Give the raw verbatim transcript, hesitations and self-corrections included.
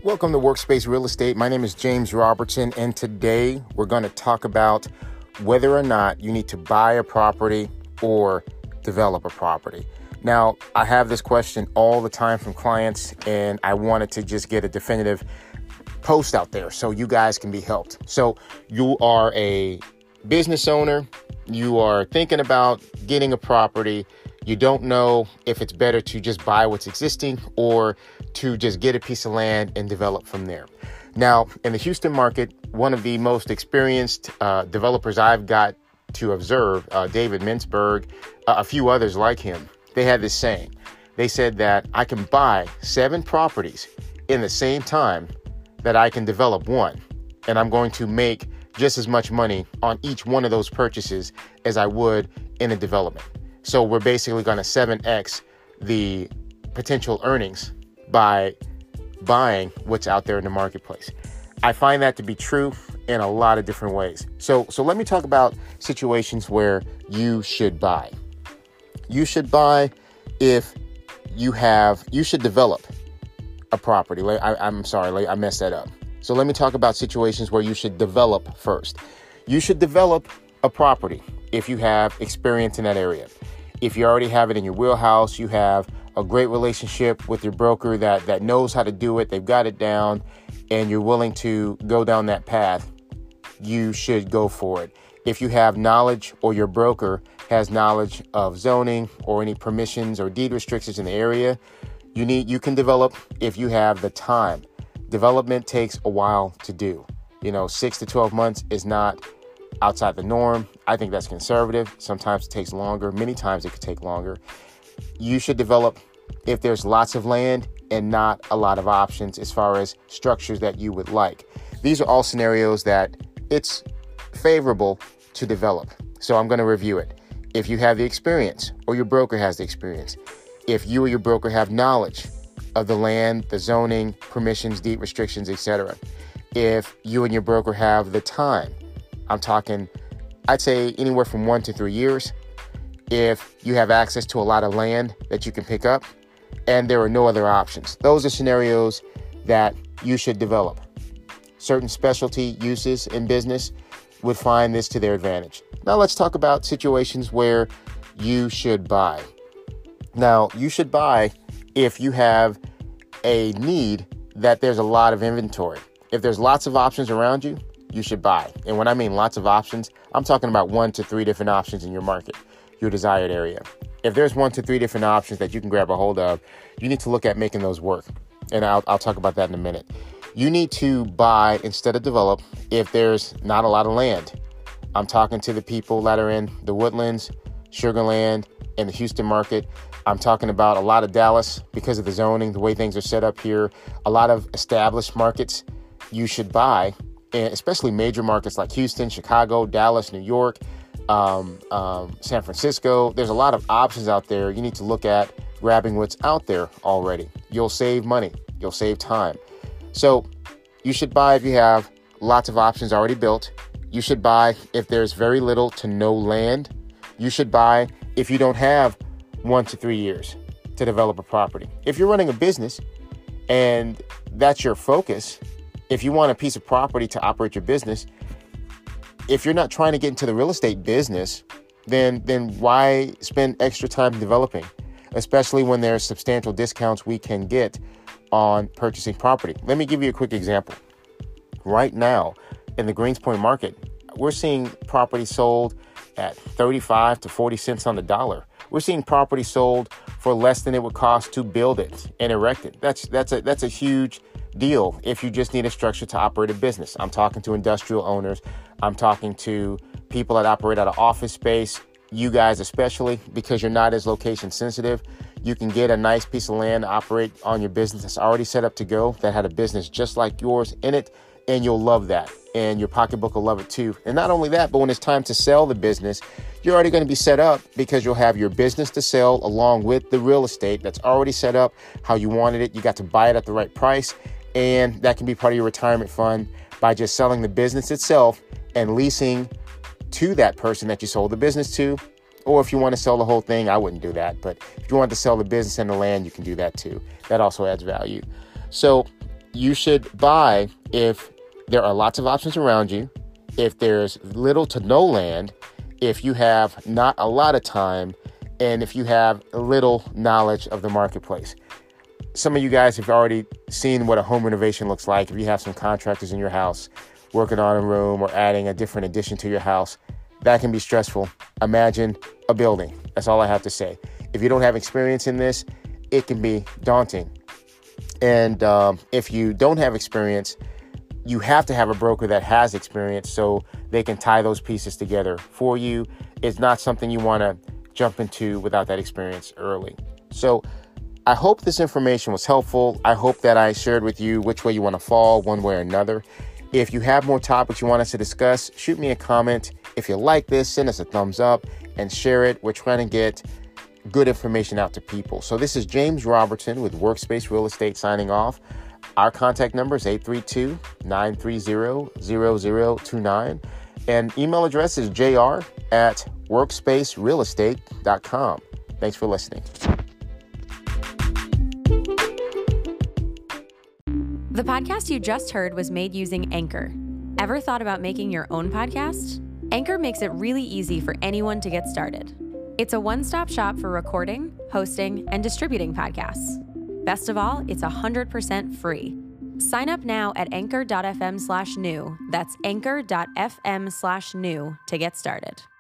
Welcome to Workspace Real Estate. My name is James Robertson, and today we're going to talk about whether or not you need to buy a property or develop a property. Now, I have this question all the time from clients, and I wanted to just get a definitive post out there so you guys can be helped. So you are a business owner, you are thinking about getting a property. You don't know if it's better to just buy what's existing or to just get a piece of land and develop from there. Now, in the Houston market, one of the most experienced uh, developers I've got to observe, uh, David Mintzberg, uh, a few others like him, they had this saying. They said that I can buy seven properties in the same time that I can develop one, and I'm going to make just as much money on each one of those purchases as I would in a development. So we're basically going to seven X the potential earnings by buying what's out there in the marketplace. I find that to be true in a lot of different ways. So, so let me talk about situations where you should buy. You should buy if you have, you should develop a property. I, I'm sorry, I messed that up. So let me talk about situations where you should develop first. You should develop a property if you have experience in that area. If you already have it in your wheelhouse, you have a great relationship with your broker that, that knows how to do it, they've got it down, and you're willing to go down that path, you should go for it. If you have knowledge or your broker has knowledge of zoning or any permissions or deed restrictions in the area, you need you can develop if you have the time. Development takes a while to do. You know, six to twelve months is not outside the norm. I think that's conservative. Sometimes it takes longer. Many times it could take longer. You should develop if there's lots of land and not a lot of options as far as structures that you would like. These are all scenarios that it's favorable to develop. So I'm going to review it. If you have the experience or your broker has the experience, if you or your broker have knowledge of the land, the zoning, permissions, deed restrictions, et cetera. If you and your broker have the time, I'm talking, I'd say anywhere from one to three years. If you have access to a lot of land that you can pick up and there are no other options. Those are scenarios that you should develop. Certain specialty uses in business would find this to their advantage. Now let's talk about situations where you should buy. Now, you should buy if you have a need that there's a lot of inventory. If there's lots of options around you, you should buy. And when I mean lots of options, I'm talking about one to three different options in your market, your desired area. If there's one to three different options that you can grab a hold of, you need to look at making those work. And I'll, I'll talk about that in a minute. You need to buy instead of develop if there's not a lot of land. I'm talking to the people that are in the Woodlands, Sugar Land, and the Houston market. I'm talking about a lot of Dallas because of the zoning, the way things are set up here. A lot of established markets you should buy, and especially major markets like Houston, Chicago, Dallas, New York, um, um, San Francisco. There's a lot of options out there. You need to look at grabbing what's out there already. You'll save money. You'll save time. So you should buy if you have lots of options already built. You should buy if there's very little to no land. You should buy if you don't have one to three years to develop a property. If you're running a business and that's your focus, if you want a piece of property to operate your business, if you're not trying to get into the real estate business, then then why spend extra time developing, especially when there's substantial discounts we can get on purchasing property. Let me give you a quick example. Right now in the Greens Point market, we're seeing property sold at thirty-five to forty cents on the dollar. We're seeing property sold for less than it would cost to build it and erect it. That's that's a that's a huge deal if you just need a structure to operate a business. I'm talking to industrial owners. I'm talking to people that operate out of office space. You guys especially, because you're not as location sensitive, you can get a nice piece of land to operate on your business that's already set up to go, that had a business just like yours in it, and you'll love that. And your pocketbook will love it too. And not only that, but when it's time to sell the business, you're already going to be set up because you'll have your business to sell along with the real estate that's already set up how you wanted it. You got to buy it at the right price. And that can be part of your retirement fund by just selling the business itself and leasing to that person that you sold the business to. Or if you want to sell the whole thing, I wouldn't do that. But if you want to sell the business and the land, you can do that too. That also adds value. So you should buy if there are lots of options around you, if there's little to no land, if you have not a lot of time, and if you have little knowledge of the marketplace. Some of you guys have already seen what a home renovation looks like. If you have some contractors in your house working on a room or adding a different addition to your house, that can be stressful. Imagine a building. That's all I have to say. If you don't have experience in this, it can be daunting. And um, if you don't have experience, you have to have a broker that has experience so they can tie those pieces together for you. It's not something you want to jump into without that experience early. So I hope this information was helpful. I hope that I shared with you which way you want to fall, one way or another. If you have more topics you want us to discuss, shoot me a comment. If you like this, send us a thumbs up and share it. We're trying to get good information out to people. So this is James Robertson with Workspace Real Estate signing off. Our contact number is eight three two, nine three zero, zero zero two nine. And email address is jr at workspace real estate dot com. Thanks for listening. The podcast you just heard was made using Anchor. Ever thought about making your own podcast? Anchor makes it really easy for anyone to get started. It's a one-stop shop for recording, hosting, and distributing podcasts. Best of all, it's one hundred percent free. Sign up now at anchor dot f m slash new. That's anchor dot f m slash new to get started.